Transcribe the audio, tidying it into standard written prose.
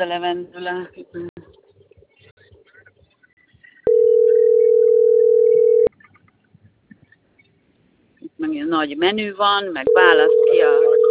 a levendula. Itt meg nagy menü van, meg választ ki a